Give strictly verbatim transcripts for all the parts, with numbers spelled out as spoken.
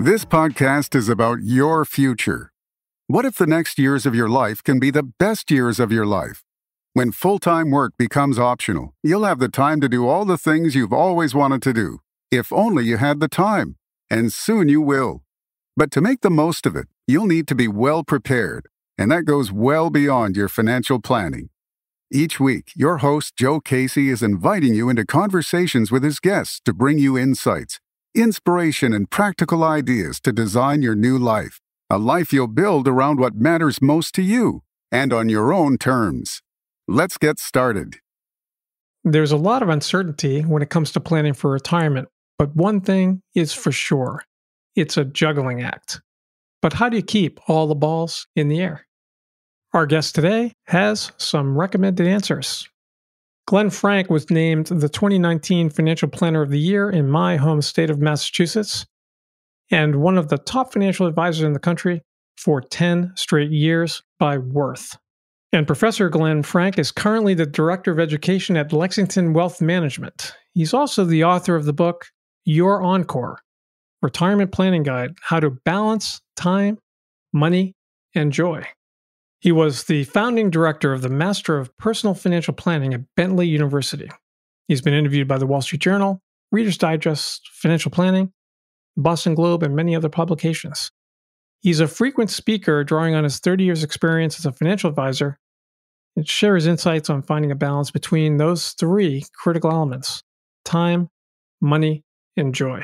This podcast is about your future. What if the next years of your life can be the best years of your life? When full-time work becomes optional, you'll have the time to do all the things you've always wanted to do, if only you had the time. And soon you will. But to make the most of it, you'll need to be well prepared, and that goes well beyond your financial planning. Each week, your host, Joe Casey, is inviting you into conversations with his guests to bring you insights, inspiration, and practical ideas to design your new life, a life you'll build around what matters most to you and on your own terms. Let's get started. There's a lot of uncertainty when it comes to planning for retirement, but one thing is for sure. It's a juggling act. But how do you keep all the balls in the air? Our guest today has some recommended answers. Glenn Frank was named the twenty nineteen Financial Planner of the Year in my home state of Massachusetts, and one of the top financial advisors in the country for ten straight years by Worth. And Professor Glenn Frank is currently the Director of Education at Lexington Wealth Management. He's also the author of the book, Your Encore, Retirement Planning Guide, How to Balance Time, Money, and Joy. He was the founding director of the Master of Personal Financial Planning at Bentley University. He's been interviewed by the Wall Street Journal, Reader's Digest, Financial Planning, the Boston Globe, and many other publications. He's a frequent speaker drawing on his thirty years experience as a financial advisor and shares insights on finding a balance between those three critical elements: time, money, and joy.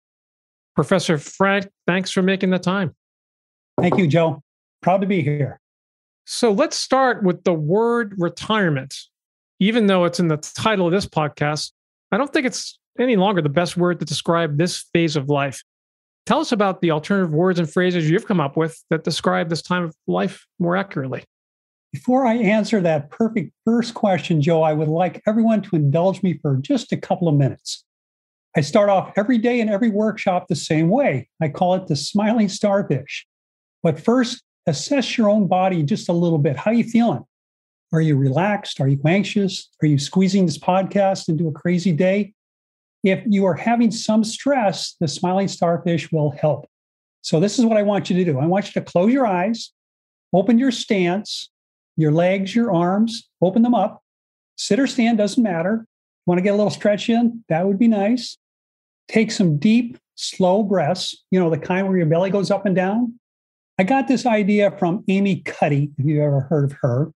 Professor Frank, thanks for making the time. Thank you, Joe. Proud to be here. So let's start with the word retirement. Even though it's in the title of this podcast, I don't think it's any longer the best word to describe this phase of life. Tell us about the alternative words and phrases you've come up with that describe this time of life more accurately. Before I answer that perfect first question, Joe, I would like everyone to indulge me for just a couple of minutes. I start off every day in every workshop the same way. I call it the smiling starfish. But first, assess your own body just a little bit. How are you feeling? Are you relaxed? Are you anxious? Are you squeezing this podcast into a crazy day? If you are having some stress, the smiling starfish will help. So this is what I want you to do. I want you to close your eyes, open your stance, your legs, your arms, open them up. Sit or stand, doesn't matter. Want to get a little stretch in? That would be nice. Take some deep, slow breaths, you know, the kind where your belly goes up and down. I got this idea from Amy Cuddy, if you've ever heard of her.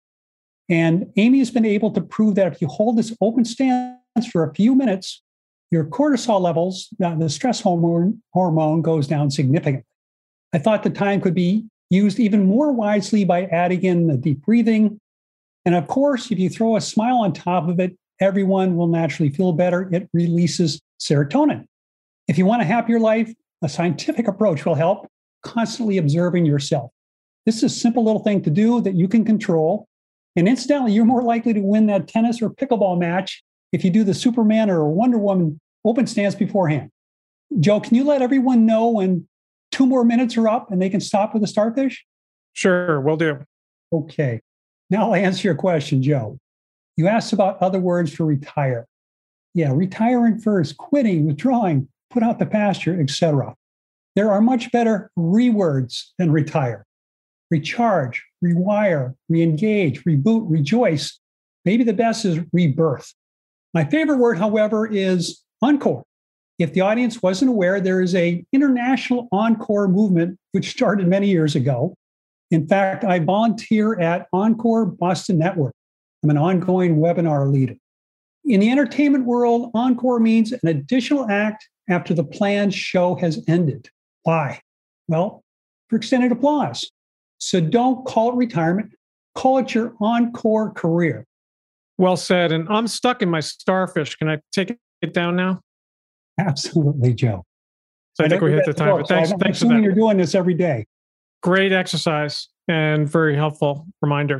And Amy has been able to prove that if you hold this open stance for a few minutes, your cortisol levels, the stress hormone, hormone goes down significantly. I thought the time could be used even more wisely by adding in the deep breathing. And of course, if you throw a smile on top of it, everyone will naturally feel better. It releases serotonin. If you want a happier life, a scientific approach will help. Constantly observing yourself. This is a simple little thing to do that you can control. And incidentally, you're more likely to win that tennis or pickleball match if you do the Superman or Wonder Woman open stance beforehand. Joe, can you let everyone know when two more minutes are up and they can stop with the starfish? Sure, will do. Okay. Now I'll answer your question, Joe. You asked about other words for retire. Yeah, retiring first, quitting, withdrawing, put out the pasture, et cetera. There are much better rewords than retire. Recharge, rewire, reengage, reboot, rejoice. Maybe the best is rebirth. My favorite word, however, is encore. If the audience wasn't aware, there is an international encore movement which started many years ago. In fact, I volunteer at Encore Boston Network. I'm an ongoing webinar leader. In the entertainment world, encore means an additional act after the planned show has ended. Why? Well, for extended applause. So don't call it retirement. Call it your encore career. Well said. And I'm stuck in my starfish. Can I take it down now? Absolutely, Joe. So I, I think we hit the time. But thanks, so I'm thanks for assuming that. You're doing this every day. Great exercise and very helpful reminder.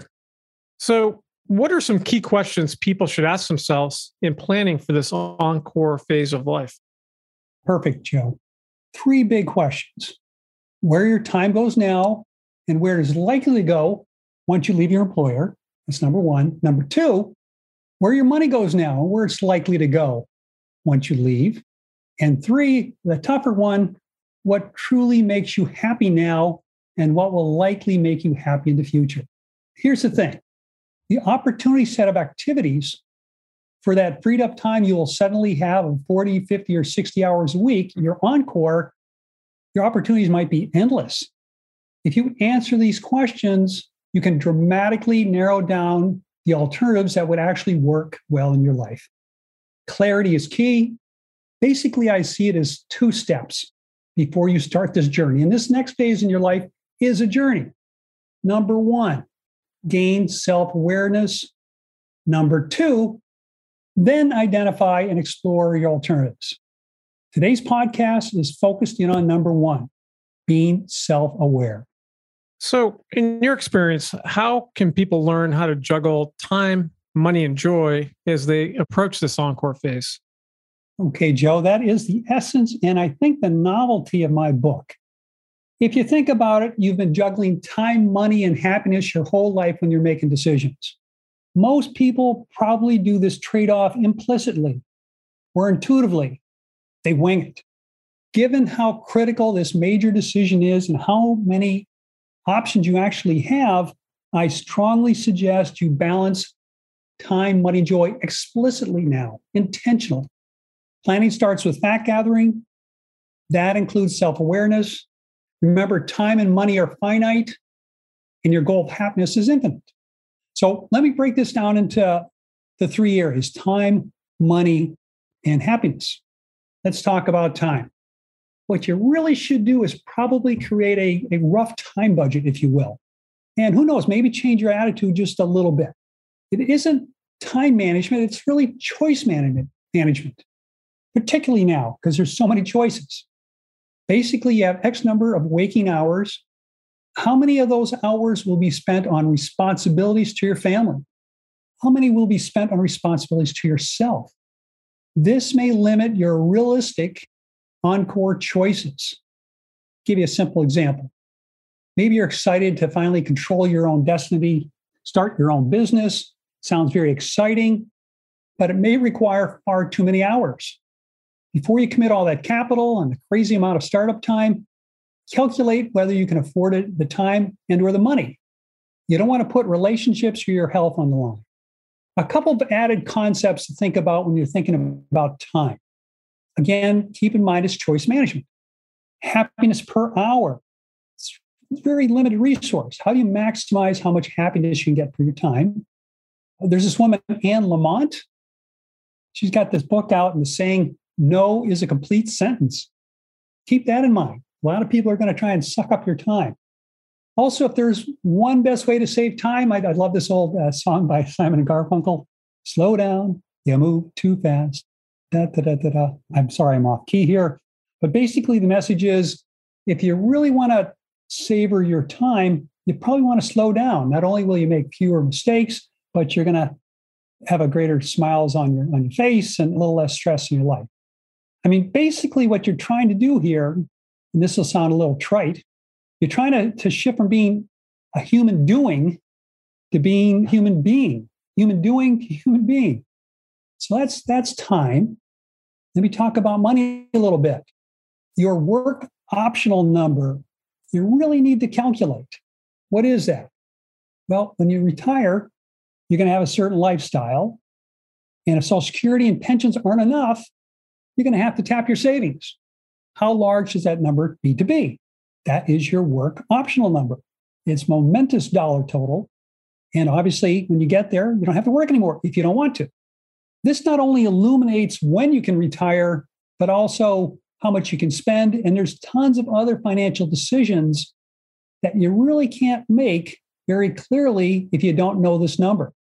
So what are some key questions people should ask themselves in planning for this encore phase of life? Perfect, Joe. Three big questions. Where your time goes now and where it is likely to go once you leave your employer. That's number one. Number two, where your money goes now and where it's likely to go once you leave. And three, the tougher one, what truly makes you happy now and what will likely make you happy in the future. Here's the thing. The opportunity set of activities for that freed up time you will suddenly have of forty, fifty, or sixty hours a week, your encore, your opportunities might be endless. If you answer these questions, you can dramatically narrow down the alternatives that would actually work well in your life. Clarity is key. Basically, I see it as two steps before you start this journey. And this next phase in your life is a journey. Number one, gain self-awareness. Number two, then identify and explore your alternatives. Today's podcast is focused in on number one, being self-aware. So, in your experience, how can people learn how to juggle time, money, and joy as they approach this encore phase? Okay, Joe, that is the essence and I think the novelty of my book. If you think about it, you've been juggling time, money, and happiness your whole life when you're making decisions. Most people probably do this trade-off implicitly or intuitively. They wing it. Given how critical this major decision is and how many options you actually have, I strongly suggest you balance time, money, joy explicitly now, intentionally. Planning starts with fact gathering. That includes self-awareness. Remember, time and money are finite, and your goal of happiness is infinite. So let me break this down into the three areas: time, money, and happiness. Let's talk about time. What you really should do is probably create a, a rough time budget, if you will. And who knows, maybe change your attitude just a little bit. It isn't time management, it's really choice management, management, particularly now, because there's so many choices. Basically, you have X number of waking hours. How many of those hours will be spent on responsibilities to your family? How many will be spent on responsibilities to yourself? This may limit your realistic encore choices. Give you a simple example. Maybe you're excited to finally control your own destiny, start your own business. Sounds very exciting, but it may require far too many hours. Before you commit all that capital and the crazy amount of startup time, calculate whether you can afford it, the time and or the money. You don't want to put relationships or your health on the line. A couple of added concepts to think about when you're thinking about time. Again, keep in mind it's choice management. Happiness per hour. It's a very limited resource. How do you maximize how much happiness you can get for your time? There's this woman, Anne Lamott. She's got this book out and the saying, no is a complete sentence. Keep that in mind. A lot of people are going to try and suck up your time. Also, if there's one best way to save time, I, I love this old uh, song by Simon and Garfunkel. Slow down, you move too fast. Da, da, da, da, da. I'm sorry, I'm off key here. But basically, the message is, if you really want to savor your time, you probably want to slow down. Not only will you make fewer mistakes, but you're going to have a greater smiles on your, on your face and a little less stress in your life. I mean, basically what you're trying to do here, and this will sound a little trite, you're trying to, to shift from being a human doing to being human being, human doing to human being. So that's, that's time. Let me talk about money a little bit. Your work optional number, you really need to calculate. What is that? Well, when you retire, you're going to have a certain lifestyle. And if Social Security and pensions aren't enough, you're going to have to tap your savings. How large does that number need to be? That is your work optional number. It's momentous dollar total. And obviously, when you get there, you don't have to work anymore if you don't want to. This not only illuminates when you can retire, but also how much you can spend. And there's tons of other financial decisions that you really can't make very clearly if you don't know this number.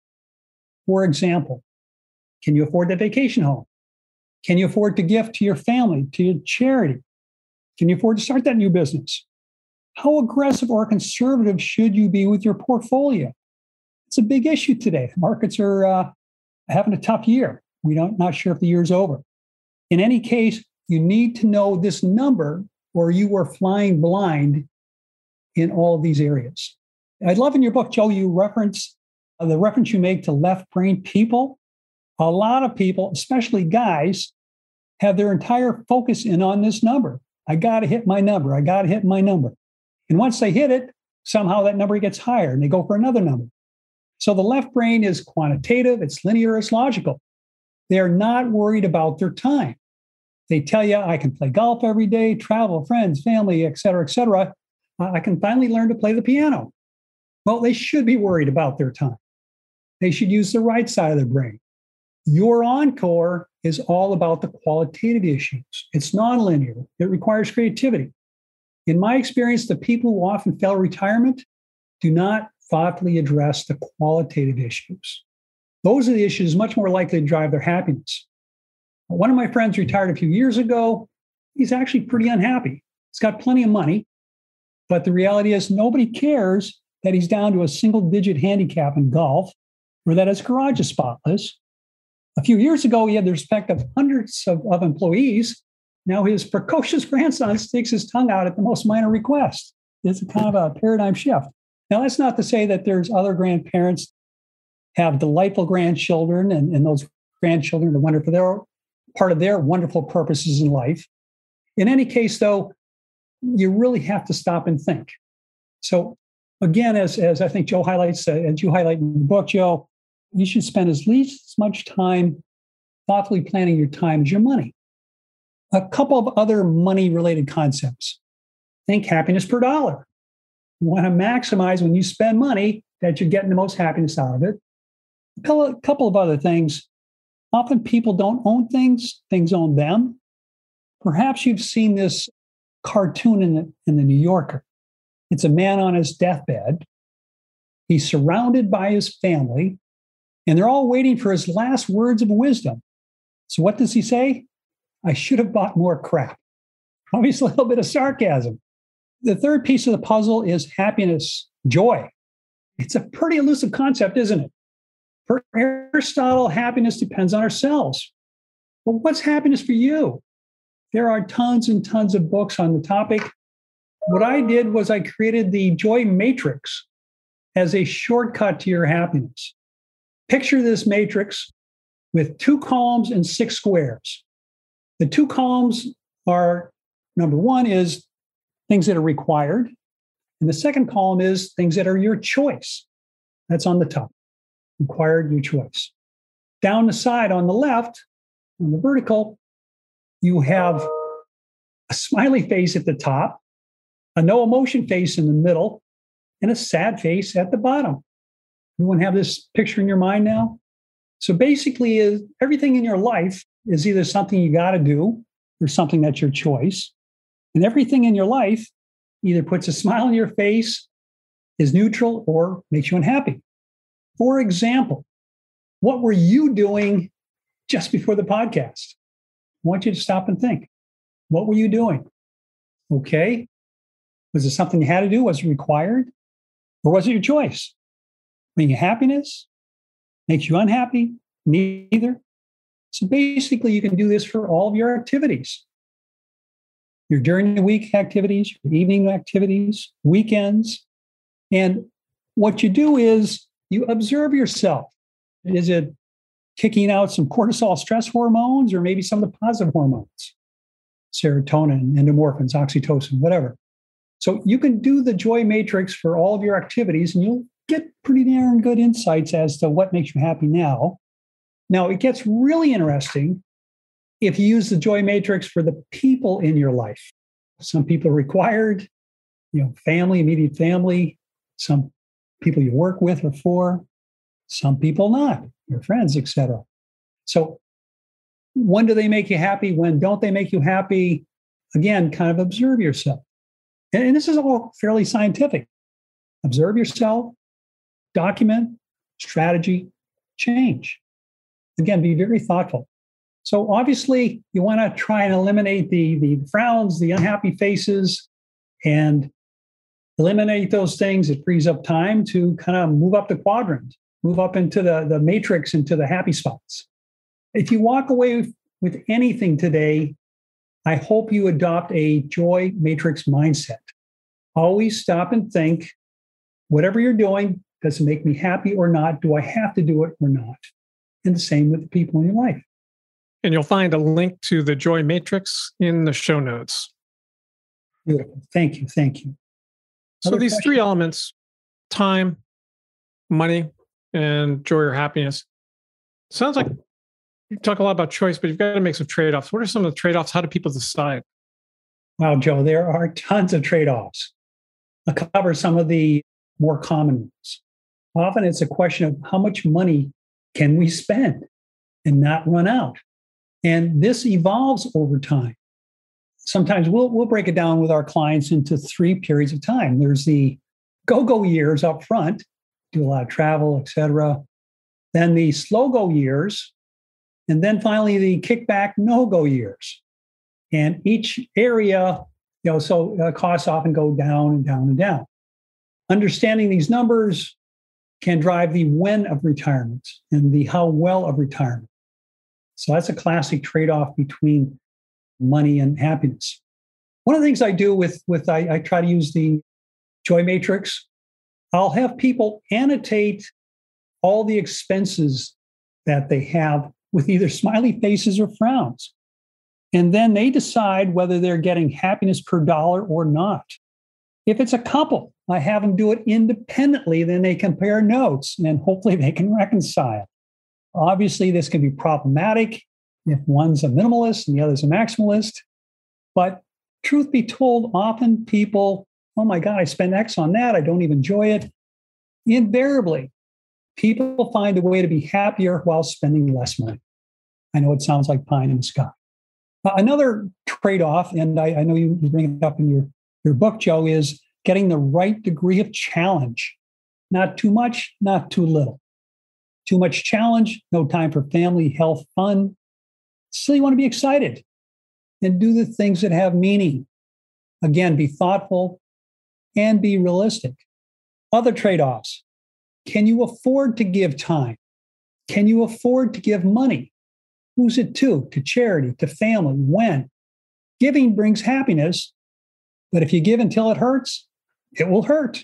For example, can you afford that vacation home? Can you afford to gift to your family, to your charity? Can you afford to start that new business? How aggressive or conservative should you be with your portfolio? It's a big issue today. Markets are uh, having a tough year. We don't not sure if the year's over. In any case, you need to know this number or you are flying blind in all of these areas. I love in your book, Joe, you reference uh, the reference you make to left brain people. A lot of people, especially guys, have their entire focus in on this number. I got to hit my number. I got to hit my number. And once they hit it, somehow that number gets higher and they go for another number. So the left brain is quantitative, it's linear, it's logical. They're not worried about their time. They tell you, I can play golf every day, travel, friends, family, et cetera, et cetera. Uh, I can finally learn to play the piano. Well, they should be worried about their time. They should use the right side of their brain. Your encore is all about the qualitative issues. It's nonlinear. It requires creativity. In my experience, the people who often fail retirement do not thoughtfully address the qualitative issues. Those are the issues much more likely to drive their happiness. One of my friends retired a few years ago. He's actually pretty unhappy. He's got plenty of money, but the reality is nobody cares that he's down to a single-digit handicap in golf or that his garage is spotless. A few years ago, he had the respect of hundreds of, of employees. Now his precocious grandson sticks his tongue out at the most minor request. It's a kind of a paradigm shift. Now, that's not to say that there's other grandparents have delightful grandchildren, and, and those grandchildren are wonderful. They're part of their wonderful purposes in life. In any case, though, you really have to stop and think. So again, as, as I think Joe highlights, uh, as you highlight in the book, Joe, you should spend as least as much time thoughtfully planning your time as your money. A couple of other money-related concepts. Think happiness per dollar. You want to maximize when you spend money that you're getting the most happiness out of it. A couple of other things. Often people don't own things, things own them. Perhaps you've seen this cartoon in the, in the New Yorker. It's a man on his deathbed. He's surrounded by his family, and they're all waiting for his last words of wisdom. So what does he say? I should have bought more crap. Obviously, a little bit of sarcasm. The third piece of the puzzle is happiness, joy. It's a pretty elusive concept, isn't it? For Aristotle, happiness depends on ourselves. But what's happiness for you? There are tons and tons of books on the topic. What I did was I created the Joy Matrix as a shortcut to your happiness. Picture this matrix with two columns and six squares. The two columns are, number one is things that are required. And the second column is things that are your choice. That's on the top. Required, your choice. Down the side on the left, on the vertical, you have a smiley face at the top, a no emotion face in the middle, and a sad face at the bottom. Everyone have this picture in your mind now? So basically, is everything in your life is either something you got to do or something that's your choice. And everything in your life either puts a smile on your face, is neutral, or makes you unhappy. For example, what were you doing just before the podcast? I want you to stop and think. What were you doing? Okay. Was it something you had to do? Was it required? Or was it your choice? Bring you happiness? Makes you unhappy? Neither. So basically, you can do this for all of your activities. Your during the week activities, your evening activities, weekends. And what you do is you observe yourself. Is it kicking out some cortisol stress hormones or maybe some of the positive hormones? Serotonin, endorphins, oxytocin, whatever. So you can do the Joy Matrix for all of your activities and you'll get pretty darn good insights as to what makes you happy now. Now, it gets really interesting if you use the Joy Matrix for the people in your life. Some people are required, you know, family, immediate family. Some people you work with or for. Some people not, your friends, et cetera. So when do they make you happy? When don't they make you happy? Again, kind of observe yourself. And, and this is all fairly scientific. Observe yourself, document, strategy, change. Again, be very thoughtful. So obviously, you want to try and eliminate the, the frowns, the unhappy faces, and eliminate those things. It frees up time to kind of move up the quadrant, move up into the, the matrix, into the happy spots. If you walk away with anything today, I hope you adopt a Joy Matrix mindset. Always stop and think, whatever you're doing, does it make me happy or not? Do I have to do it or not? And the same with the people in your life. And you'll find a link to the Joy Matrix in the show notes. Beautiful. Thank you. Thank you. So Other these questions? three elements, time, money, and joy or happiness, sounds like you talk a lot about choice, but you've got to make some trade-offs. What are some of the trade-offs? How do people decide? Wow, Joe, there are tons of trade-offs. I'll cover some of the more common ones. Often it's a question of how much money can we spend and not run out? And this evolves over time. Sometimes we'll, we'll break it down with our clients into three periods of time. There's the go-go years up front, do a lot of travel, et cetera. Then the slow-go years, and then finally the kickback no-go years. And each area, you know, so uh, costs often go down and down and down. Understanding these numbers can drive the when of retirement and the how well of retirement. So that's a classic trade-off between money and happiness. One of the things I do with, with I, I try to use the Joy Matrix. I'll have people annotate all the expenses that they have with either smiley faces or frowns. And then they decide whether they're getting happiness per dollar or not. If it's a couple, I have them do it independently, then they compare notes and hopefully they can reconcile. Obviously, this can be problematic if one's a minimalist and the other's a maximalist. But truth be told, often people, oh my God, I spend X on that. I don't even enjoy it. Invariably, people find a way to be happier while spending less money. I know it sounds like pie in the sky. Uh, another trade-off, and I, I know you bring it up in your, your book, Joe, is getting the right degree of challenge. Not too much, not too little. Too much challenge, no time for family, health, fun. Still, you want to be excited and do the things that have meaning. Again, be thoughtful and be realistic. Other trade-offs. Can you afford to give time? Can you afford to give money? Who's it to? To charity, to family, when? Giving brings happiness, but if you give until it hurts, it will hurt.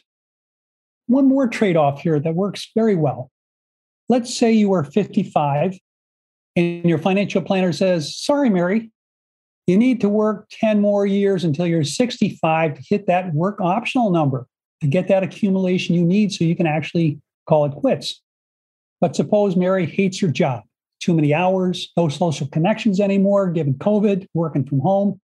One more trade-off here that works very well. Let's say you are fifty-five and your financial planner says, sorry, Mary, you need to work ten more years until you're sixty-five to hit that work optional number, to get that accumulation you need so you can actually call it quits. But suppose Mary hates her job. Too many hours, no social connections anymore, given COVID, working from home.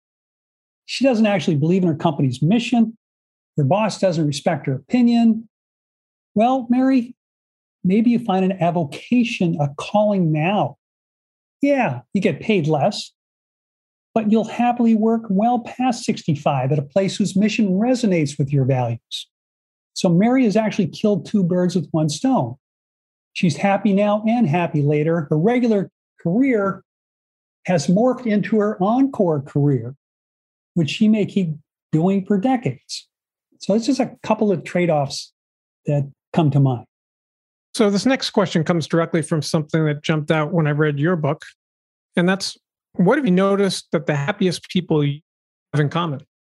She doesn't actually believe in her company's mission. Her boss doesn't respect her opinion. Well, Mary, maybe you find an avocation, a calling now. Yeah, you get paid less, but you'll happily work well past sixty-five at a place whose mission resonates with your values. So Mary has actually killed two birds with one stone. She's happy now and happy later. Her regular career has morphed into her encore career, which she may keep doing for decades. So it's just a couple of trade-offs that come to mind. So this next question comes directly from something that jumped out when I read your book. And that's, what have you noticed that the happiest people have in common?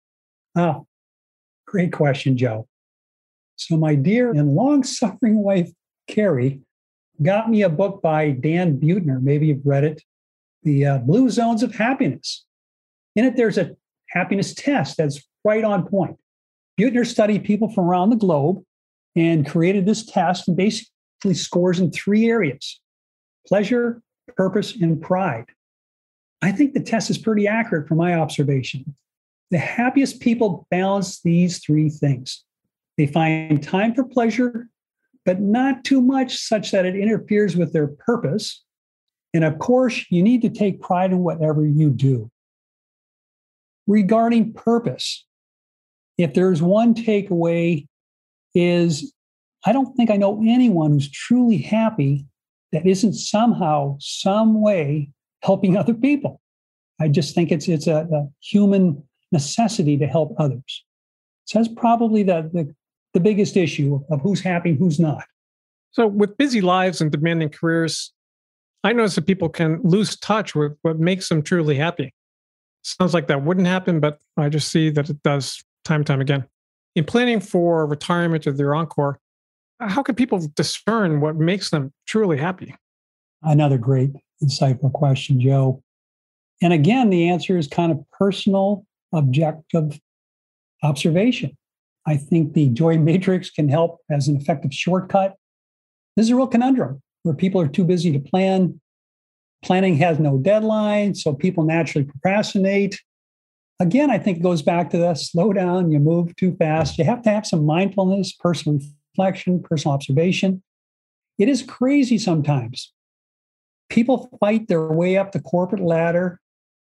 Oh, great question, Joe. So my dear and long-suffering wife, Carrie, got me a book by Dan Buettner. Maybe you've read it, The uh, Blue Zones of Happiness. In it, there's a happiness test that's right on point. Buettner studied people from around the globe and created this test and basically scores in three areas: pleasure, purpose, and pride. I think the test is pretty accurate from my observation. The happiest people balance these three things. They find time for pleasure, but not too much such that it interferes with their purpose. And of course, you need to take pride in whatever you do. Regarding purpose, if there's one takeaway is, I don't think I know anyone who's truly happy that isn't somehow, some way helping other people. I just think it's it's a, a human necessity to help others. So that's probably the, the, the biggest issue of who's happy and who's not. So with busy lives and demanding careers, I notice that people can lose touch with what makes them truly happy. Sounds like that wouldn't happen, but I just see that it does time and time again. In planning for retirement or their encore, how can people discern what makes them truly happy? Another great, insightful question, Joe. And again, the answer is kind of personal. objective observation. I think the joy matrix can help as an effective shortcut. This is a real conundrum where people are too busy to plan. Planning has no deadline, so people naturally procrastinate. Again, I think it goes back to the slow down, you move too fast. You have to have some mindfulness, personal reflection, personal observation. It is crazy sometimes. People fight their way up the corporate ladder,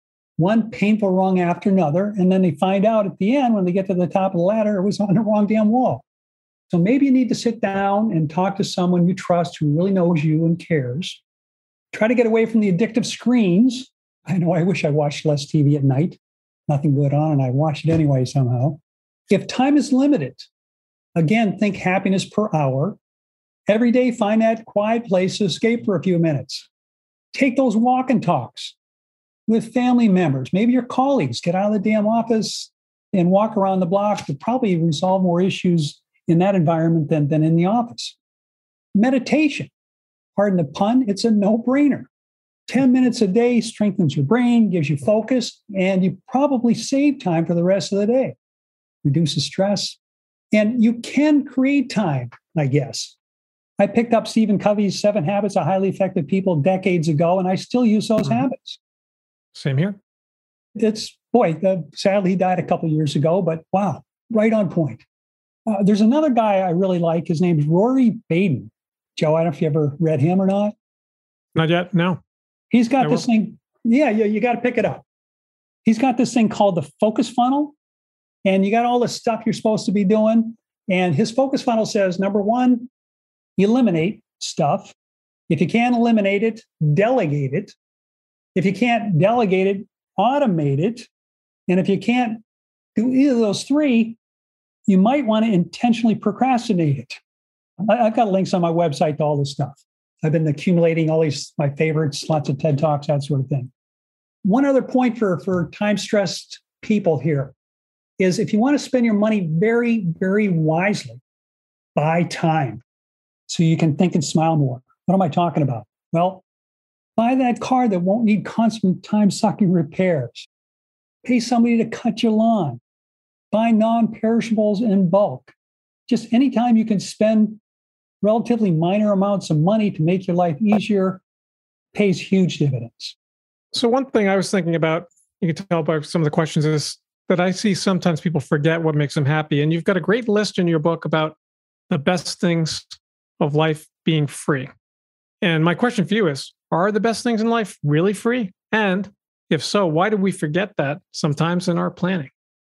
one painful rung after another, and then they find out at the end when they get to the top of the ladder, it was on the wrong damn wall. So maybe you need to sit down and talk to someone you trust who really knows you and cares. Try to get away from the addictive screens. I know I wish I watched less T V at night. Nothing good on, and I watch it anyway somehow. If time is limited, again, think happiness per hour. Every day, find that quiet place to escape for a few minutes. Take those walk and talks with family members, maybe your colleagues. Get out of the damn office and walk around the block to probably resolve more issues in that environment than, than in the office. Meditation, pardon the pun, it's a no-brainer. ten minutes a day strengthens your brain, gives you focus, and you probably save time for the rest of the day. Reduces stress. And you can create time, I guess. I picked up Stephen Covey's Seven Habits of Highly Effective People decades ago, and I still use those mm-hmm. habits. Same here. It's, boy, uh, sadly, he died a couple of years ago, but wow, right on point. Uh, there's another guy I really like. His name's Rory Baden. Joe, I don't know if you ever read him or not. Not yet, no. He's got I this will. thing. Yeah, yeah, you got to pick it up. He's got this thing called the focus funnel, and you got all the stuff you're supposed to be doing. And his focus funnel says, number one, eliminate stuff. If you can't eliminate it, delegate it. If you can't delegate it, automate it. And if you can't do either of those three, you might want to intentionally procrastinate it. I've got links on my website to all this stuff. I've been accumulating all these, my favorites, lots of TED Talks, that sort of thing. One other point for, for time-stressed people here is if you want to spend your money very, very wisely, buy time so you can think and smile more. What am I talking about? Well, buy that car that won't need constant time-sucking repairs. Pay somebody to cut your lawn. Buy non-perishables in bulk. Just anytime you can spend relatively minor amounts of money to make your life easier pays huge dividends. So one thing I was thinking about, you can tell by some of the questions, is that I see sometimes people forget what makes them happy. And you've got a great list in your book about the best things of life being free. And my question for you is, are the best things in life really free? And if so, why do we forget that sometimes in our planning?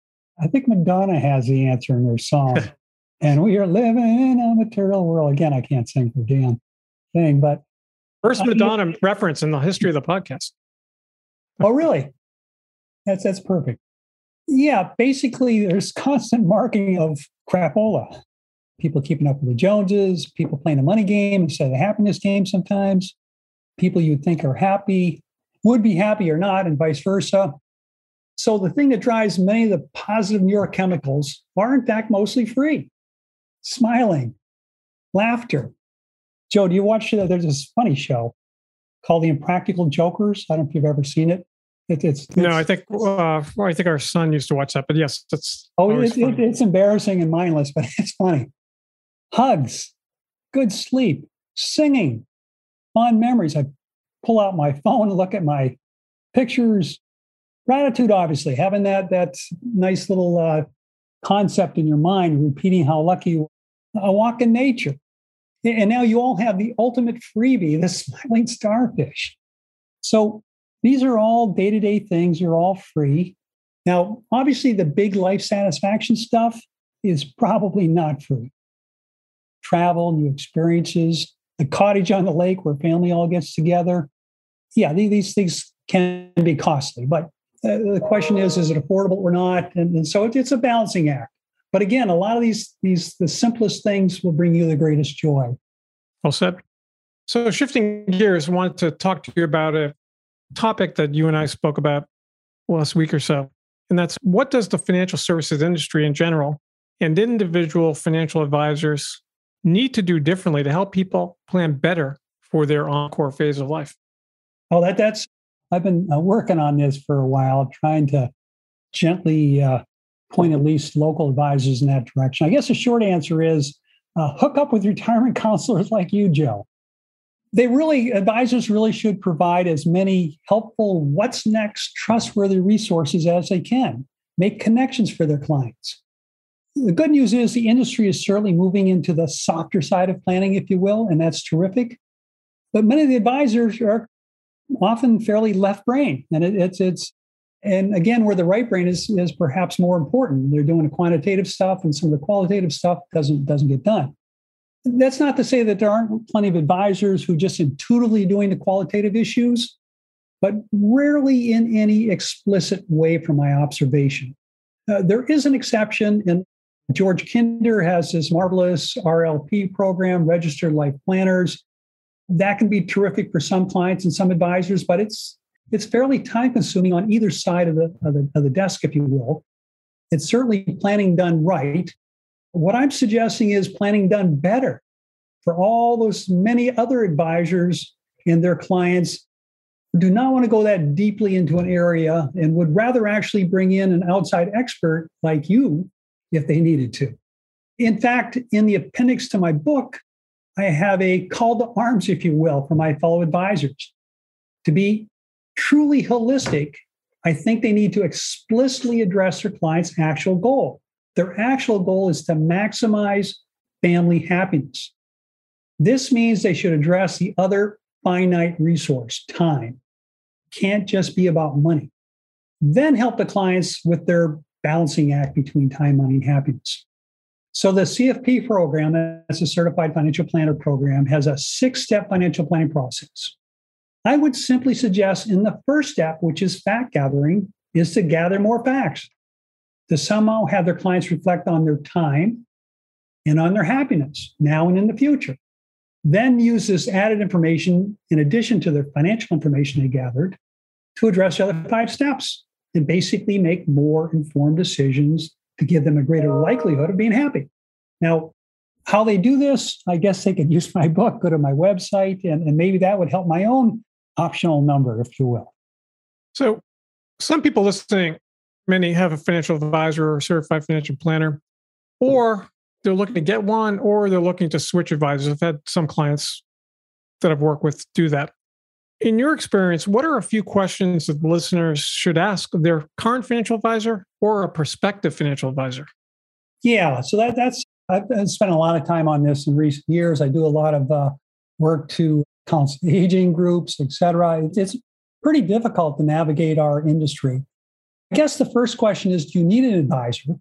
I think Madonna has the answer in her song. And we are living in a material world. Again, I can't sing for damn thing, but first Madonna uh, reference in the history of the podcast. Oh, really? That's that's perfect. Yeah, basically, there's constant marketing of crapola. People keeping up with the Joneses, people playing a money game instead of a happiness game sometimes. People you think are happy would be happy or not, and vice versa. So the thing that drives many of the positive neurochemicals are, in fact, mostly free. Smiling, laughter. Joe, do you watch, uh, there's this funny show called The Impractical Jokers. I don't know if you've ever seen it. it it's, it's No, I think uh, well, I think our son used to watch that, but yes, it's Oh, it, it, it's embarrassing and mindless, but it's funny. Hugs, good sleep, singing, fond memories. I pull out my phone and look at my pictures. Gratitude, obviously, having that, that nice little uh, concept in your mind, repeating how lucky you are. A walk in nature. And now you all have the ultimate freebie, the smiling starfish. So these are all day-to-day things. You're all free. Now, obviously, the big life satisfaction stuff is probably not free. Travel, new experiences, the cottage on the lake where family all gets together. Yeah, these things can be costly, but uh, the question is, is it affordable or not? And, and so it, it's a balancing act. But again, a lot of these, these, the simplest things will bring you the greatest joy. Well said. So shifting gears, I wanted to talk to you about a topic that you and I spoke about last week or so. And that's, what does the financial services industry in general and individual financial advisors need to do differently to help people plan better for their encore phase of life? Oh, that that's, I've been uh, working on this for a while, trying to gently uh, point at least local advisors in that direction. I guess the short answer is uh, hook up with retirement counselors like you, Joe. They really, advisors really should provide as many helpful, what's next, trustworthy resources as they can. Make connections for their clients. The good news is the industry is certainly moving into the softer side of planning, if you will, and that's terrific. But many of the advisors are often fairly left brain, and it, it's it's and again, where the right brain is is perhaps more important. They're doing the quantitative stuff, and some of the qualitative stuff doesn't doesn't get done. That's not to say that there aren't plenty of advisors who just intuitively doing the qualitative issues, but rarely in any explicit way from my observation. Uh, there is an exception, and George Kinder has this marvelous R L P program, Registered Life Planners. That can be terrific for some clients and some advisors, but it's it's fairly time-consuming on either side of the, of the of the desk, if you will. It's certainly planning done right. What I'm suggesting is planning done better for all those many other advisors and their clients who do not want to go that deeply into an area and would rather actually bring in an outside expert like you if they needed to. In fact, in the appendix to my book, I have a call to arms, if you will, for my fellow advisors. To be truly holistic, I think they need to explicitly address their client's actual goal. Their actual goal is to maximize family happiness. This means they should address the other finite resource, time. Can't just be about money. Then help the clients with their balancing act between time, money, and happiness. So the C F P program, that's a Certified Financial Planner program, has a six-step financial planning process. I would simply suggest in the first step, which is fact gathering, is to gather more facts, to somehow have their clients reflect on their time and on their happiness now and in the future. Then use this added information in addition to the financial information they gathered to address the other five steps and basically make more informed decisions to give them a greater likelihood of being happy. Now, how they do this, I guess they could use my book, go to my website, and, and maybe that would help my own optional number, if you will. So some people listening, many have a financial advisor or certified financial planner, or they're looking to get one, or they're looking to switch advisors. I've had some clients that I've worked with do that. In your experience, what are a few questions that listeners should ask their current financial advisor or a prospective financial advisor? Yeah, so that, that's, I've spent a lot of time on this in recent years. I do a lot of uh, work to counsel aging groups, et cetera. It's pretty difficult to navigate our industry. I guess the first question is, do you need an advisor?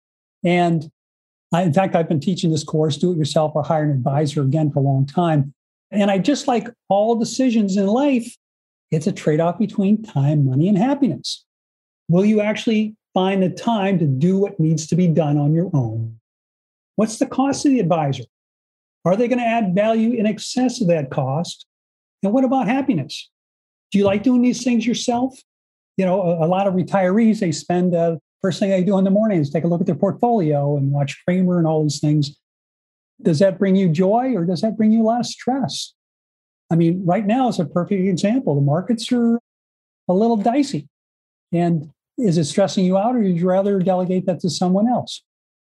And I, in fact, I've been teaching this course, do it yourself or hire an advisor, again, for a long time. And I just like all decisions in life, it's a trade-off between time, money, and happiness. Will you actually find the time to do what needs to be done on your own? What's the cost of the advisor? Are they going to add value in excess of that cost? And what about happiness? Do you like doing these things yourself? You know, a, a lot of retirees, they spend, uh, first thing they do in the morning is take a look at their portfolio and watch Kramer and all these things. Does that bring you joy or does that bring you a lot of stress? I mean, right now is a perfect example. The markets are a little dicey. And is it stressing you out, or would you rather delegate that to someone else?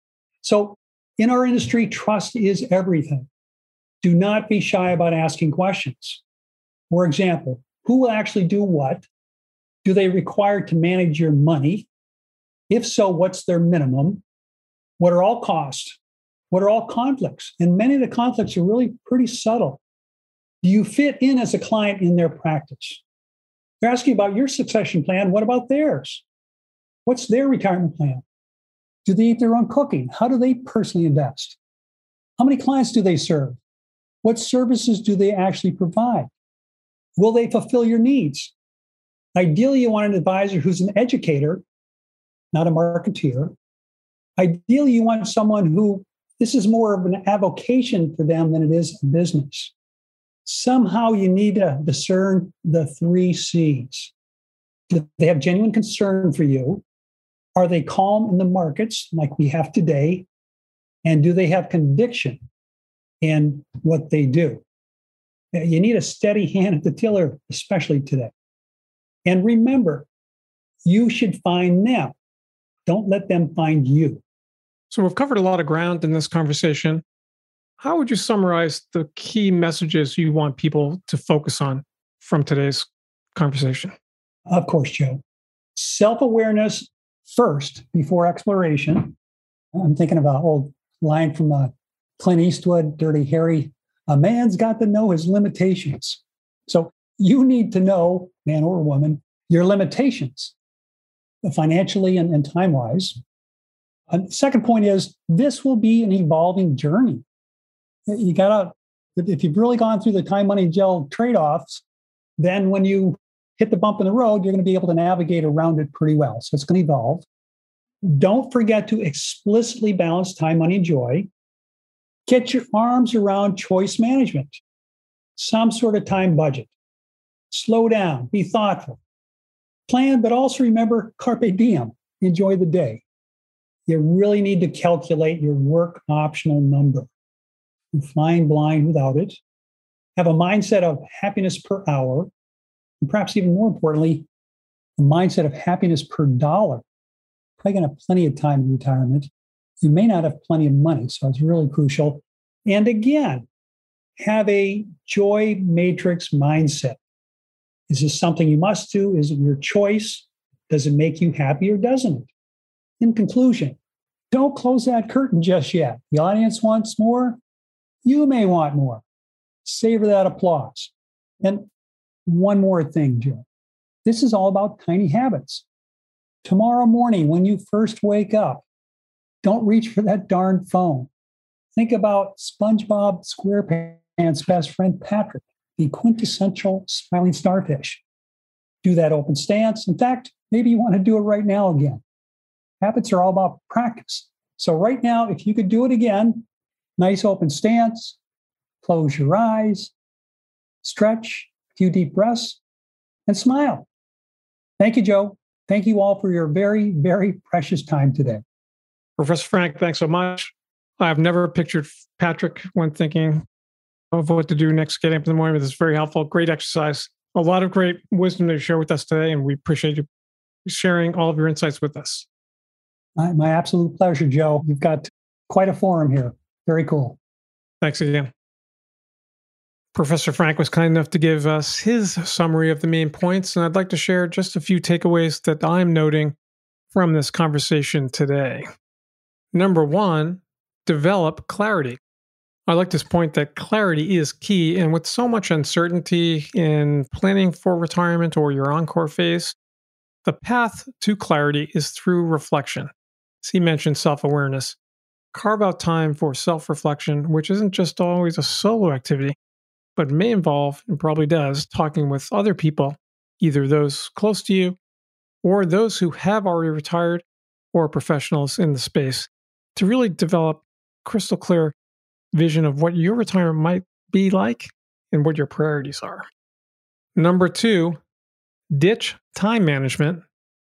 So in our industry, trust is everything. Do not be shy about asking questions. For example, who will actually do what? Do they require to manage your money? If so, what's their minimum? What are all costs? What are all conflicts? And many of the conflicts are really pretty subtle. Do you fit in as a client in their practice? They're asking about your succession plan. What about theirs? What's their retirement plan? Do they eat their own cooking? How do they personally invest? How many clients do they serve? What services do they actually provide? Will they fulfill your needs? Ideally, you want an advisor who's an educator, not a marketeer. Ideally, you want someone who, this is more of an avocation for them than it is a business. Somehow you need to discern the three C's. Do they have genuine concern for you? Are they calm in the markets like we have today? And do they have conviction in what they do? You need a steady hand at the tiller, especially today. And remember, you should find them. Don't let them find you. So we've covered a lot of ground in this conversation. How would you summarize the key messages you want people to focus on from today's conversation? Of course, Joe. Self-awareness first before exploration. I'm thinking of an old line from uh, Clint Eastwood, Dirty Harry. A man's got to know his limitations. So you need to know, man or woman, your limitations, financially and, and time-wise. And second point is, this will be an evolving journey. You gotta, if you've really gone through the time, money, gel trade-offs, then when you hit the bump in the road, you're going to be able to navigate around it pretty well. So it's going to evolve. Don't forget to explicitly balance time, money, and joy. Get your arms around choice management, some sort of time budget. Slow down, be thoughtful. Plan, but also remember carpe diem, enjoy the day. You really need to calculate your work optional number. You're flying blind without it. Have a mindset of happiness per hour, and perhaps even more importantly, a mindset of happiness per dollar. Probably going to have plenty of time in retirement. You may not have plenty of money, so it's really crucial. And again, have a joy matrix mindset. Is this something you must do? Is it your choice? Does it make you happy or doesn't it? In conclusion, don't close that curtain just yet. The audience wants more. You may want more. Savor that applause. And one more thing, Joe. This is all about tiny habits. Tomorrow morning, when you first wake up, don't reach for that darn phone. Think about SpongeBob SquarePants' best friend, Patrick, the quintessential smiling starfish. Do that open stance. In fact, maybe you want to do it right now again. Habits are all about practice. So right now, if you could do it again, nice open stance, close your eyes, stretch, a few deep breaths, and smile. Thank you, Joe. Thank you all for your very, very precious time today. Professor Frank, thanks so much. I've never pictured Patrick when thinking of what to do next, getting up in the morning, but this is very helpful. Great exercise. A lot of great wisdom to share with us today, and we appreciate you sharing all of your insights with us. My, my absolute pleasure, Joe. You've got quite a forum here. Very cool. Thanks again. Professor Frank was kind enough to give us his summary of the main points, and I'd like to share just a few takeaways that I'm noting from this conversation today. Number one, develop clarity. I like this point that clarity is key, and with so much uncertainty in planning for retirement or your encore phase, the path to clarity is through reflection. As he mentioned, self-awareness. Carve out time for self-reflection, which isn't just always a solo activity, but may involve, and probably does, talking with other people, either those close to you or those who have already retired or professionals in the space, to really develop crystal clear vision of what your retirement might be like and what your priorities are. Number two, ditch time management,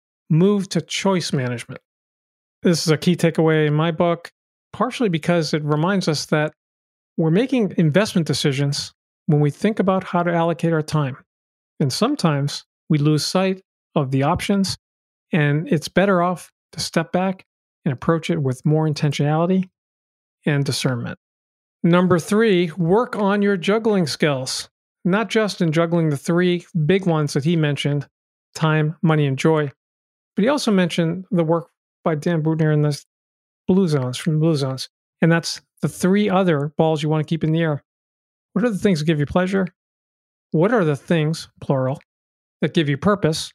move to choice management. This is a key takeaway in my book, partially because it reminds us that we're making investment decisions when we think about how to allocate our time. And sometimes we lose sight of the options, and it's better off to step back and approach it with more intentionality and discernment. Number three, work on your juggling skills, not just in juggling the three big ones that he mentioned, time, money, and joy, but he also mentioned the work by Dan Buettner in the Blue Zones, from Blue Zones. And that's the three other balls you want to keep in the air. What are the things that give you pleasure? What are the things, plural, that give you purpose?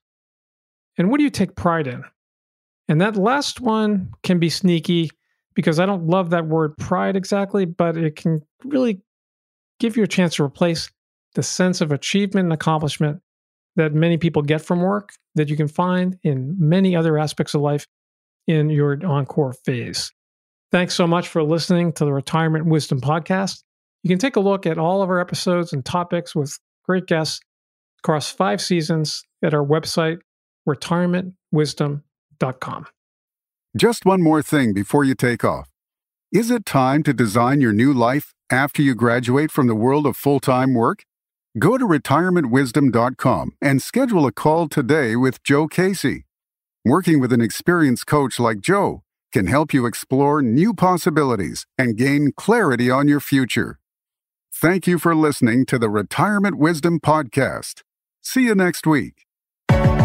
And what do you take pride in? And that last one can be sneaky, because I don't love that word pride exactly, but it can really give you a chance to replace the sense of achievement and accomplishment that many people get from work, that you can find in many other aspects of life in your encore phase. Thanks so much for listening to the Retirement Wisdom Podcast. You can take a look at all of our episodes and topics with great guests across five seasons at our website, retirement wisdom dot com. Just one more thing before you take off. Is it time to design your new life after you graduate from the world of full-time work? Go to retirement wisdom dot com and schedule a call today with Joe Casey. Working with an experienced coach like Joe can help you explore new possibilities and gain clarity on your future. Thank you for listening to the Retirement Wisdom Podcast. See you next week.